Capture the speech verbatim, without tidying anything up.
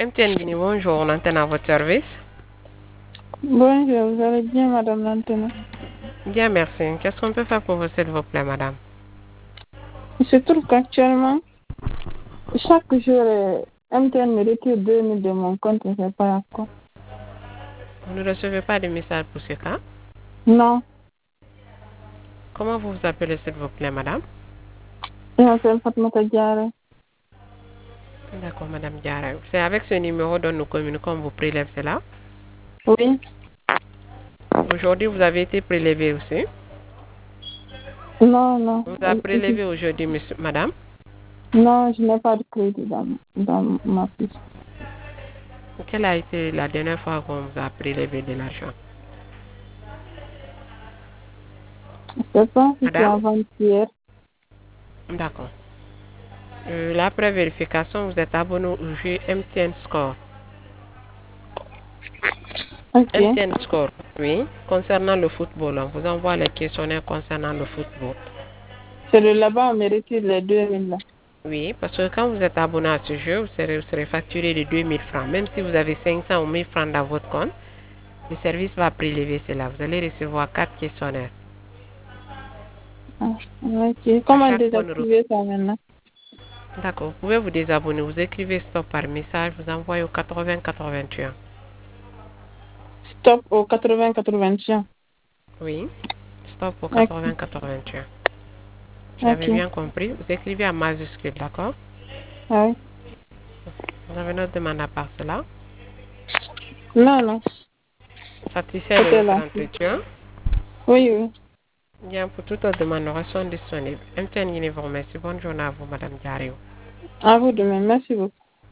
M T N Guinée, bonjour, on antenne à votre service. Bonjour, vous allez bien, Madame Lantena? Bien, merci. Qu'est-ce qu'on peut faire pour vous, s'il vous plaît, madame? Il se trouve qu'actuellement, chaque jour, M T N me retire deux mille de mon compte, je ne sais pas quoi. Vous ne recevez pas de message pour ce cas? Non, Comment vous vous appelez, s'il vous plaît, madame? je m'appelle Fatmata Diarra. D'accord, madame Diarra. C'est avec ce numéro dont nous communiquons, vous prélève cela? Oui, Aujourd'hui, vous avez été prélevé aussi. non, non. Vous avez prélevé aujourd'hui, monsieur, madame? Non, je n'ai pas de crédit dans, dans ma fiche. Quelle a été la dernière fois qu'on vous a prélevé de l'argent? Je ne sais pas si c'est Madame? avant-hier. D'accord. Euh, L'après vérification, vous êtes abonné au jeu M T N Score. Ok. M T N Score, oui. Concernant le football, on vous envoie les questionnaires concernant le football. C'est de là-bas, on me retire les deux mille là. Oui, parce que quand vous êtes abonné à ce jeu, vous serez, vous serez facturé de deux mille francs. Même si vous avez cinq cents ou mille francs dans votre compte, le service va prélever cela. Vous allez recevoir quatre questionnaires. Ah, ok. À Comment chaque bonne re- désactiver ça maintenant? D'accord, vous pouvez vous désabonner. Vous écrivez stop par message, vous envoyez au quatre-vingts quatre-vingt-un. Stop au quatre-vingts quatre-vingt-un. Oui, stop au Ok. quatre-vingts quatre-vingt-un. J'avais Ok. bien compris. Vous écrivez en majuscule, d'accord? Ah oui. Vous avez notre demande à part cela. Non, non. Satisfait de C'était notre là. entretien. Oui, oui. Bien, pour toute autre demande, nous restons disponibles. M T N Guinée vous remercie. Bonne journée à vous, madame Diario. À vous de même. Merci beaucoup.